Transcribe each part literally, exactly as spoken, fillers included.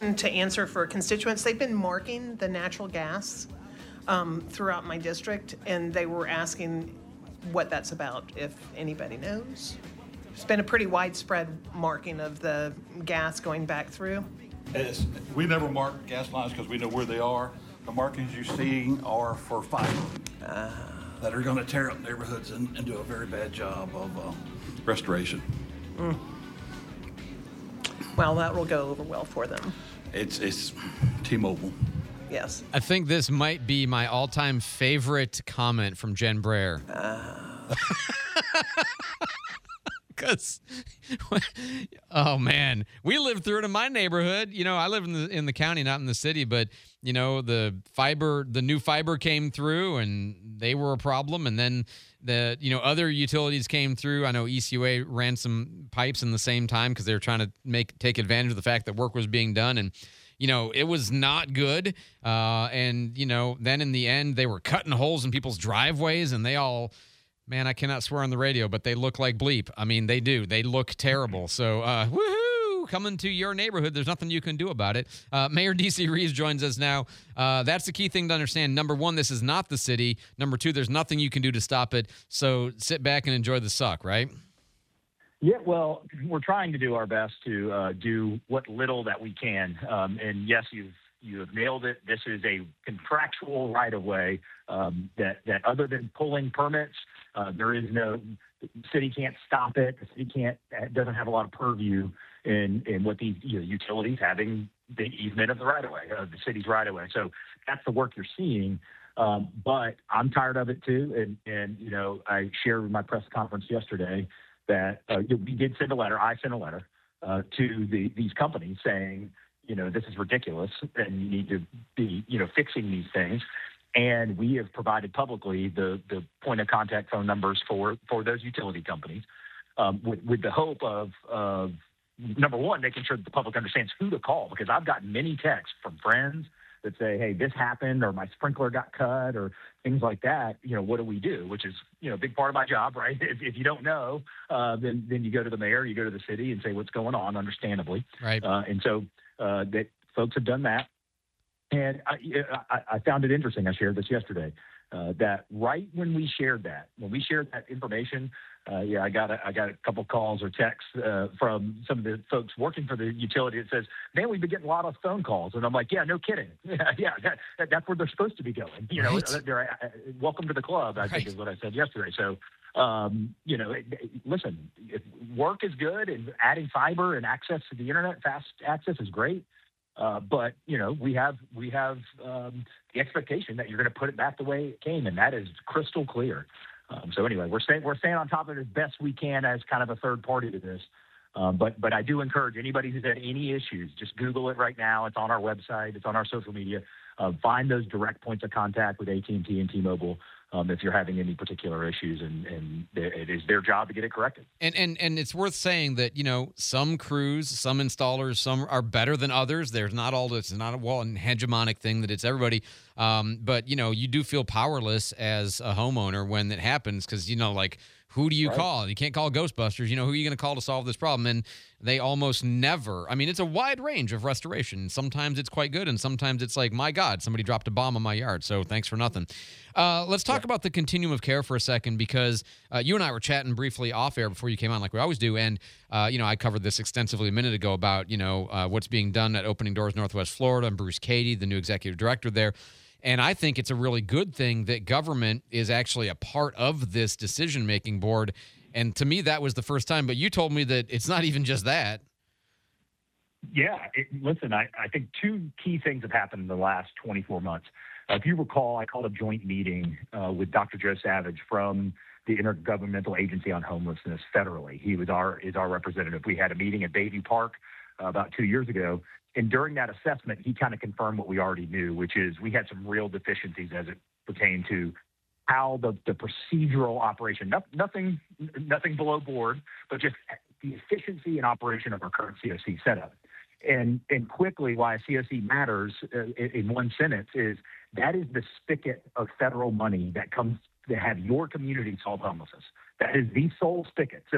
to answer for constituents. They've been marking the natural gas um, throughout my district, and they were asking what that's about, if anybody knows. There's been a pretty widespread marking of the gas going back through. It's, we never mark gas lines because we know where they are. The markings you see are for fiber uh, that are going to tear up neighborhoods and, and do a very bad job of uh, restoration. Mm. Well, that will go over well for them. It's, it's T-Mobile. Yes. I think this might be my all-time favorite comment from Jen Brayer. Uh. Because, oh man, we lived through it in my neighborhood. You know, I live in the in the county, not in the city, but you know, the fiber, the new fiber came through, and they were a problem. And then the you know other utilities came through. I know E C U A ran some pipes in the same time because they were trying to make take advantage of the fact that work was being done, and you know it was not good. Uh, and you know, then in the end, they were cutting holes in people's driveways, and they all. Man, I cannot swear on the radio, but they look like bleep. I mean, they do. They look terrible. So, uh, woohoo, coming to your neighborhood. There's nothing you can do about it. Uh, Mayor D C Reeves joins us now. Uh, that's the key thing to understand. Number one, this is not the city. Number two, there's nothing you can do to stop it. So sit back and enjoy the suck, right? Yeah, well, we're trying to do our best to uh, do what little that we can. Um, and yes, you've you have nailed it. This is a contractual right-of-way um, that, that other than pulling permits, uh, there is no – the city can't stop it. The city can't – doesn't have a lot of purview in, in what these you know, utilities having the easement of the right-of-way, of the city's right-of-way. So that's the work you're seeing. Um, but I'm tired of it too. And, and, you know, I shared with my press conference yesterday that uh, we did send a letter. I sent a letter uh, to the, these companies saying – you know, this is ridiculous and you need to be, you know, fixing these things. And we have provided publicly the, the point of contact phone numbers for, for those utility companies um, with, with the hope of, of, number one, making sure that the public understands who to call, because I've gotten many texts from friends that say, hey, this happened or my sprinkler got cut or things like that. You know, what do we do? Which is, you know, a big part of my job, right? If, if you don't know, uh, then, then you go to the mayor, you go to the city and say what's going on, understandably. Right. Uh, and so, Uh, that folks have done that. And I, I, I found it interesting. I shared this yesterday, uh, that right when we shared that, when we shared that information, uh, yeah, I got a, I got a couple calls or texts uh, from some of the folks working for the utility that says, man, we've been getting a lot of phone calls. And I'm like, yeah, no kidding. yeah, yeah that, that, that's where they're supposed to be going. You know, Right. they're, uh, welcome to the club, I Right. think is what I said yesterday. So, um, you know, it, it, listen, if work is good and adding fiber and access to the internet, fast access is great. Uh, but, you know, we have we have um, the expectation that you're going to put it back the way it came, and that is crystal clear. Um, so anyway, we're staying we're staying on top of it as best we can as kind of a third party to this. Um, but but I do encourage anybody who's had any issues, just Google it right now. It's on our website. It's on our social media. Uh, find those direct points of contact with A T and T and T-Mobile um, if you're having any particular issues, and, and it is their job to get it corrected. And, and and it's worth saying that, you know, some crews, some installers, some are better than others. There's not all this, it's not a well and hegemonic thing that it's everybody. Um, but, you know, you do feel powerless as a homeowner when it happens because, you know, like, who do you Right. call? You can't call Ghostbusters. You know, who are you going to call to solve this problem? And they almost never, I mean, it's a wide range of restoration. Sometimes it's quite good, and sometimes it's like, my God, somebody dropped a bomb on my yard, so thanks for nothing. Uh, let's talk yeah. about the continuum of care for a second, because uh, you and I were chatting briefly off air before you came on, like we always do, and, uh, you know, I covered this extensively a minute ago about, you know, uh, what's being done at Opening Doors Northwest Florida, and Bruce Cady, the new executive director there. And I think it's a really good thing that government is actually a part of this decision-making board. And to me, that was the first time. But you told me that it's not even just that. Yeah. It, listen, I, I think two key things have happened in the last twenty-four months. Uh, if you recall, I called a joint meeting uh, with Doctor Joe Savage from the Intergovernmental Agency on Homelessness federally. He was our is our representative. We had a meeting at Bayview Park uh, about two years ago. And during that assessment, he kind of confirmed what we already knew, which is we had some real deficiencies as it pertained to how the, the procedural operation, no, nothing nothing below board, but just the efficiency and operation of our current C O C setup. And and quickly, why C O C matters uh, in, in one sentence is that is the spigot of federal money that comes to have your community solve homelessness. That is the sole spigot. So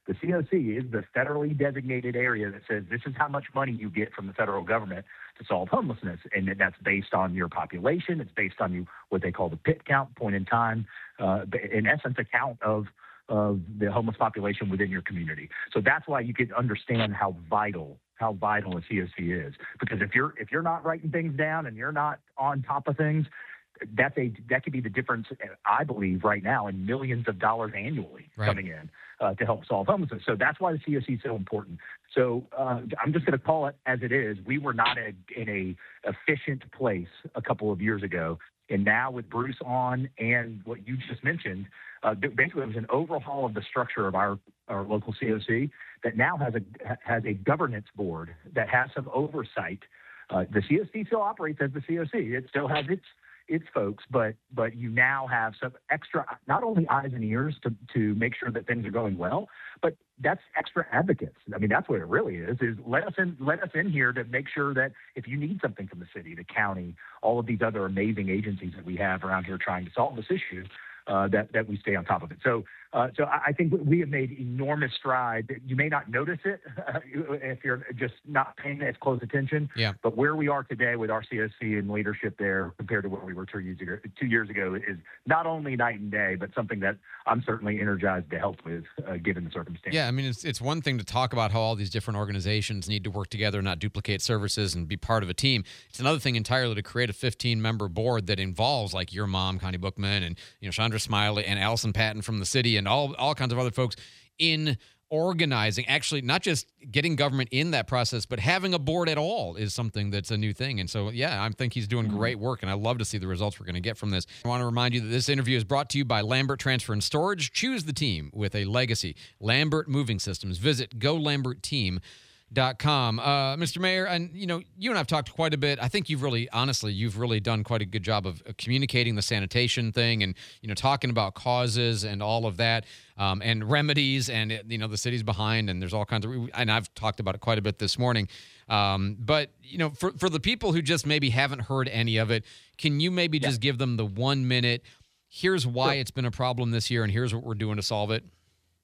The C O C is the federally designated area that says this is how much money you get from the federal government to solve homelessness. And that's based on your population. It's based on you what they call the PIT count, point in time, uh, in essence, a count of of the homeless population within your community. So that's why you can understand how vital how vital a C O C is. Because if you're if you're not writing things down and you're not on top of things, that's a that could be the difference, I believe, right now in millions of dollars annually right. coming in uh, to help solve homelessness. So that's why the C O C is so important. So uh, I'm just going to call it as it is. We were not a, in a efficient place a couple of years ago. And now with Bruce on and what you just mentioned, uh, basically it was an overhaul of the structure of our, our local C O C that now has a has a governance board that has some oversight. Uh, the C O C still operates as the C O C. It still has its its folks, but but you now have some extra, not only eyes and ears to, to make sure that things are going well, but that's extra advocates. I mean, that's what it really is, is let us in, let us in here to make sure that if you need something from the city, the county, all of these other amazing agencies that we have around here trying to solve this issue, uh, that, that we stay on top of it. So, uh, so I, I think we have made enormous strides. You may not notice it uh, if you're just not paying as close attention, yeah. but where we are today with our C O C and leadership there compared to where we were two years ago, two years ago is not only night and day, but something that I'm certainly energized to help with, uh, given the circumstances. Yeah, I mean, it's it's one thing to talk about how all these different organizations need to work together, not duplicate services, and be part of a team. It's another thing entirely to create a fifteen-member board that involves, like, your mom, Connie Bookman, and you know Chandra Smiley and Allison Patton from the city, and all all kinds of other folks in organizing, actually not just getting government in that process, but having a board at all is something that's a new thing. And so, yeah, I think he's doing great work, and I love to see the results we're going to get from this. I want to remind you that this interview is brought to you by Lambert Transfer and Storage. Choose the team with a legacy. Lambert Moving Systems. Visit go lambert team dot com. Uh, Mister Mayor, and you know, you and I've talked quite a bit. I think you've really, honestly, you've really done quite a good job of uh, communicating the sanitation thing, and you know, talking about causes and all of that, um, and remedies, and you know, the city's behind, and there's all kinds of. And I've talked about it quite a bit this morning. Um, but you know, for for the people who just maybe haven't heard any of it, can you maybe yeah. just give them the one minute? Here's why sure. it's been a problem this year, and here's what we're doing to solve it.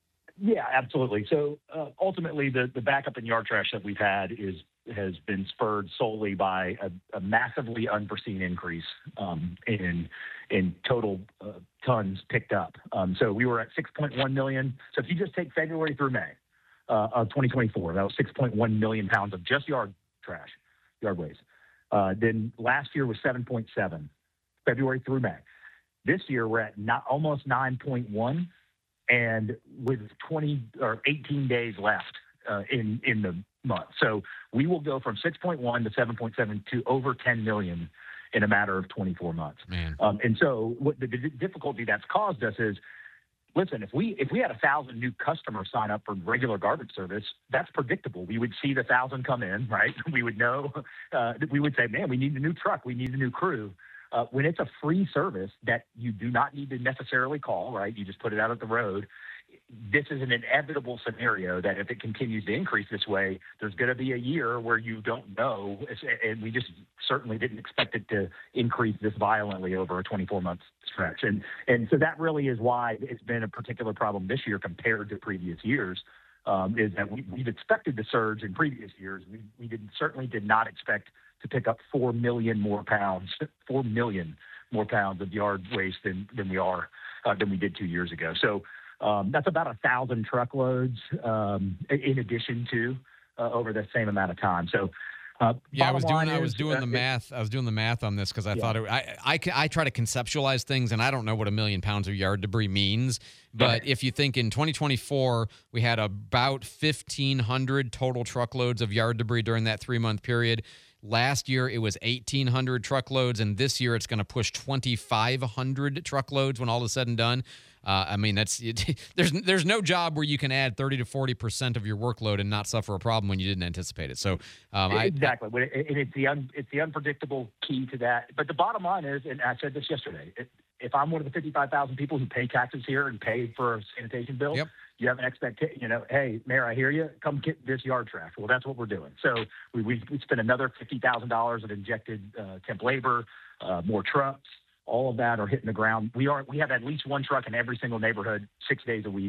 Yeah, absolutely. So uh, ultimately, the, the backup in yard trash that we've had is has been spurred solely by a, a massively unforeseen increase um, in in total uh, tons picked up. Um, so we were at six point one million. So if you just take February through May uh, of twenty twenty-four, that was six point one million pounds of just yard trash, yard waste. Uh, then last year was seven point seven, February through May. This year we're at not, almost nine point one. And with twenty or eighteen days left uh, in in the month, so we will go from six point one to seven point seven to over ten million in a matter of twenty-four months. Man. Um, and so, what the, the difficulty that's caused us is, listen, if we if we had a thousand new customers sign up for regular garbage service, that's predictable. We would see the thousand come in, right? We would know. Uh, we would say, man, we need a new truck. We need a new crew. Uh, when it's a free service that you do not need to necessarily call, right? You just put it out at the road. This is an inevitable scenario that if it continues to increase this way, there's going to be a year where you don't know. And we just certainly didn't expect it to increase this violently over a twenty-four month stretch. And, and so that really is why it's been a particular problem this year compared to previous years. Um, is that we, we've expected the surge in previous years. We, we did, certainly did not expect to pick up four million more pounds, four million more pounds of yard waste than, than we are, uh, than we did two years ago. So um, that's about a thousand truckloads um, in addition to uh, over the same amount of time. So uh, yeah, I was doing, is, I was doing uh, the math. I was doing the math on this because I yeah. thought it, I, I, I try to conceptualize things, and I don't know what a million pounds of yard debris means. But right. if you think in twenty twenty-four, we had about fifteen hundred total truckloads of yard debris during that three month period. Last year, it was eighteen hundred truckloads, and this year it's going to push twenty-five hundred truckloads when all is said and done. Uh, I mean, that's it, there's there's no job where you can add thirty to forty percent of your workload and not suffer a problem when you didn't anticipate it. So um, exactly, I, and it's the un, it's the unpredictable key to that. But the bottom line is, and I said this yesterday, it, if I'm one of the fifty-five thousand people who pay taxes here and pay for a sanitation bill, yep. you have an expectation, you know, hey, Mayor, I hear you. Come get this yard trash. Well, that's what we're doing. So we we, we spent another fifty thousand dollars of injected uh, temp labor, uh, more trucks. All of that are hitting the ground. We are we have at least one truck in every single neighborhood, six days a week,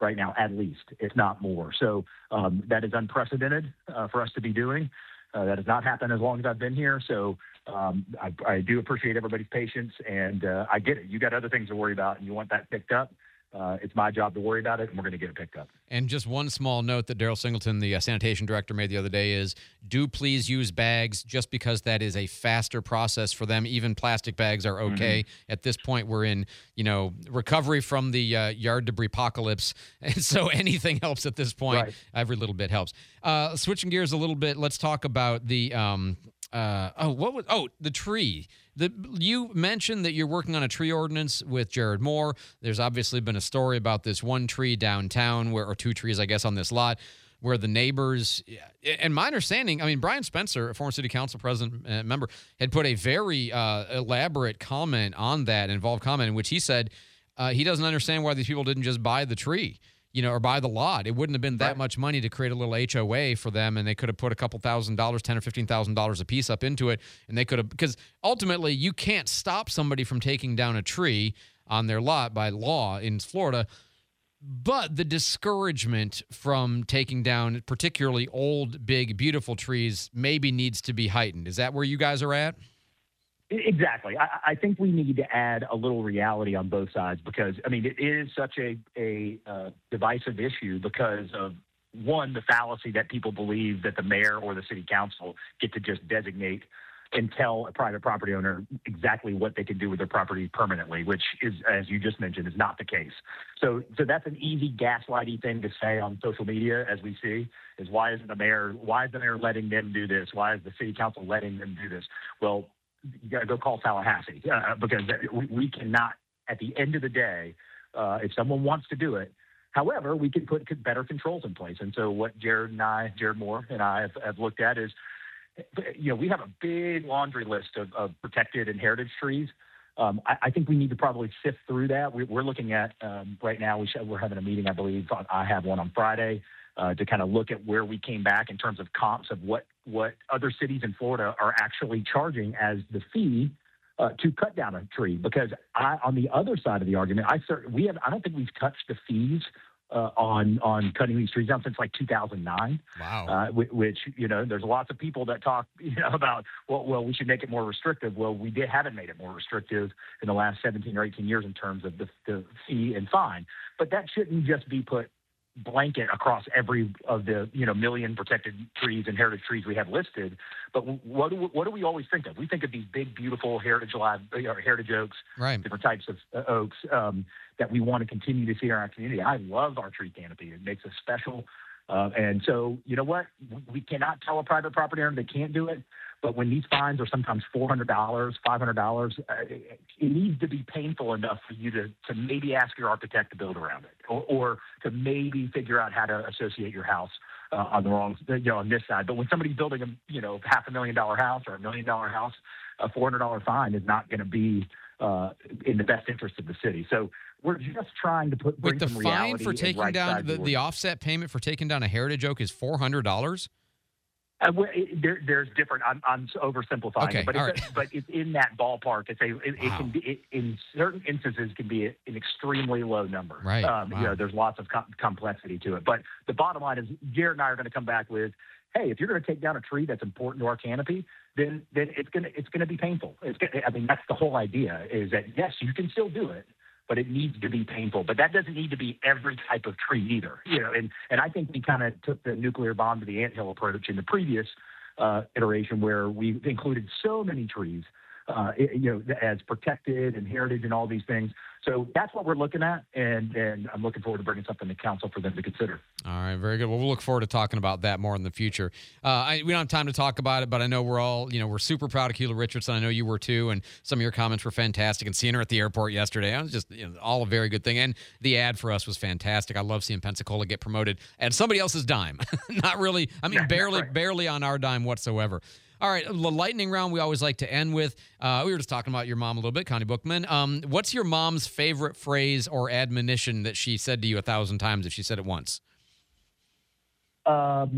right now, at least, if not more. So um, that is unprecedented uh, for us to be doing. Uh, that has not happened as long as I've been here. So um, I, I do appreciate everybody's patience, and uh, I get it. You got other things to worry about, and you want that picked up. Uh, it's my job to worry about it, and we're going to get it picked up. And just one small note that Daryl Singleton, the uh, sanitation director, made the other day is, do please use bags just because that is a faster process for them. Even plastic bags are okay. Mm-hmm. At this point, we're in, you know, recovery from the uh, yard debris apocalypse. And so anything helps at this point. Right. Every little bit helps. Uh, switching gears a little bit, let's talk about the um, uh, oh, what was oh the tree. The, you mentioned that you're working on a tree ordinance with Jared Moore. There's obviously been a story about this one tree downtown, where, or two trees, I guess, on this lot, where the neighbors, and my understanding, I mean, Brian Spencer, a former city council president uh, member, had put a very uh, elaborate comment on that, involved comment, in which he said uh, he doesn't understand why these people didn't just buy the tree. You know, or buy the lot. It wouldn't have been that right. much money to create a little H O A for them, and they could have put a couple thousand dollars, ten or fifteen thousand dollars a piece up into it, and they could have, because ultimately you can't stop somebody from taking down a tree on their lot by law in Florida, but the discouragement from taking down particularly old, big, beautiful trees maybe needs to be heightened. Is that where you guys are at? Exactly. I, I think we need to add a little reality on both sides, because, I mean, it is such a, a uh, divisive issue because of, one, the fallacy that people believe that the mayor or the city council get to just designate and tell a private property owner exactly what they can do with their property permanently, which is, as you just mentioned, is not the case. So, so that's an easy gaslighty thing to say on social media, as we see, is why isn't the mayor, why is the mayor letting them do this? Why is the city council letting them do this? Well, you got to go call Tallahassee uh, because we, we cannot, at the end of the day, uh, if someone wants to do it, however, we can put better controls in place. And so what Jared and I, Jared Moore and I have, have looked at is, you know, we have a big laundry list of, of protected and heritage trees. Um, I, I think we need to probably sift through that. We, we're looking at um, right now, we should, we're having a meeting, I believe. I have one on Friday uh, to kind of look at where we came back in terms of comps of what, what other cities in Florida are actually charging as the fee uh, to cut down a tree. Because I, on the other side of the argument, I we have I don't think we've touched the fees uh, on on cutting these trees down since like two thousand nine. Wow. Uh, which, you know, there's lots of people that talk, you know, about well, well, we should make it more restrictive. Well, we did haven't made it more restrictive in the last seventeen or eighteen years in terms of the, the fee and fine. But that shouldn't just be put blanket across every of the, you know, million protected trees and heritage trees we have listed. But what do we, what do we always think of? We think of these big, beautiful heritage live, or heritage oaks, right. different types of uh, oaks um, that we want to continue to see in our community. I love our tree canopy. It makes us special. Uh, and so, you know what? We cannot tell a private property owner they can't do it. But when these fines are sometimes four hundred dollars, five hundred dollars, uh, it, it needs to be painful enough for you to, to maybe ask your architect to build around it, or, or to maybe figure out how to associate your house uh, on the wrong, you know, on this side. But when somebody's building a, you know, half a million dollar house or a million dollar house, a four hundred dollars fine is not going to be uh, in the best interest of the city. So we're just trying to put bring Wait, the some fine reality for taking right down the, the offset payment for taking down a heritage oak is four hundred dollars. Uh, well, it, there, there's different. I'm, I'm oversimplifying okay, it, but it's, right. a, but it's in that ballpark. It's a. It, wow. it can be it, in certain instances can be a, an extremely low number. Right. Um, wow. You know, there's lots of com- complexity to it. But the bottom line is, Jared and I are going to come back with, hey, if you're going to take down a tree that's important to our canopy, then then it's gonna it's gonna be painful. It's gonna, I mean, that's the whole idea. Is that yes, you can still do it, but it needs to be painful. But that doesn't need to be every type of tree either. You know, and and I think we kind of took the nuclear bomb to the anthill approach in the previous Uh, iteration where we included so many trees, uh, it, you know, as protected and heritage and all these things. So that's what we're looking at, and and I'm looking forward to bringing something to council for them to consider. All right, very good. Well, we'll look forward to talking about that more in the future. Uh, I, we don't have time to talk about it, but I know we're all, you know, we're super proud of Keela Richardson. I know you were too, and some of your comments were fantastic. And seeing her at the airport yesterday, I was just, you know, all a very good thing. And the ad for us was fantastic. I love seeing Pensacola get promoted at somebody else's dime. Not really, I mean, Yeah, barely, right. barely on our dime whatsoever. All right, the lightning round we always like to end with. Uh, we were just talking about your mom a little bit, Connie Bookman. Um, what's your mom's favorite phrase or admonition that she said to you a thousand times if she said it once? Um,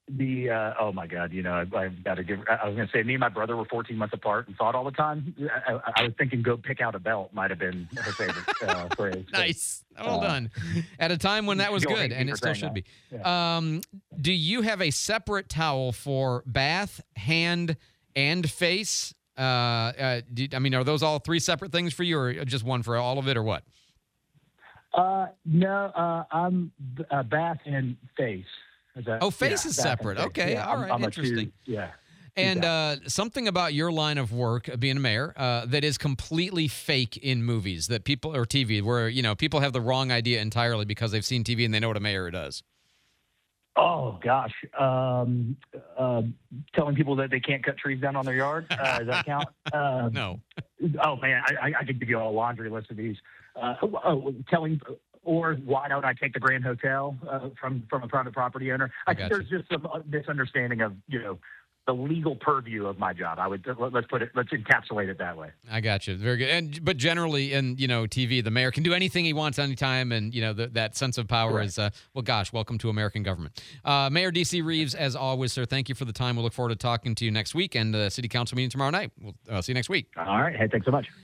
The uh, oh my God, you know, I, I've got to give. I was going to say, me and my brother were fourteen months apart and fought all the time. I, I, I was thinking, "Go pick out a belt" might have been her favorite uh, phrase. Nice, well uh, done. At a time when that was You'll good, hate me and for it still saying should be. that. Um, do you have a separate towel for bath, hand, and face? Uh, uh, do, I mean, are those all three separate things for you, or just one for all of it, or what? Uh, no, uh, I'm uh, bath and face. Is that- Oh, face yeah, is bath and separate. face. Okay, Yeah, all I'm- right, I'm a interesting. two- yeah. And uh, something about your line of work, uh, being a mayor, uh, that is completely fake in movies that people or T V, where you know people have the wrong idea entirely because they've seen T V and they know what a mayor does. Oh gosh, um, uh, telling people that they can't cut trees down on their yard. Uh, does that count? Uh, No. Oh man, I, I, I could give you a laundry list of these. Uh, oh, telling, or why don't I take the Grand Hotel uh, from from a private property owner? I, I think gotcha. there's just some misunderstanding of you know the legal purview of my job. I would let's put it, let's encapsulate it that way. I got you. Very good. And but generally, in you know T V, the mayor can do anything he wants anytime, and you know the, that sense of power Correct. is uh, well. Gosh, welcome to American government, uh, Mayor D C. Reeves. As always, sir, thank you for the time. We'll look forward to talking to you next week and the city council meeting tomorrow night. We'll uh, see you next week. All right, hey, thanks so much.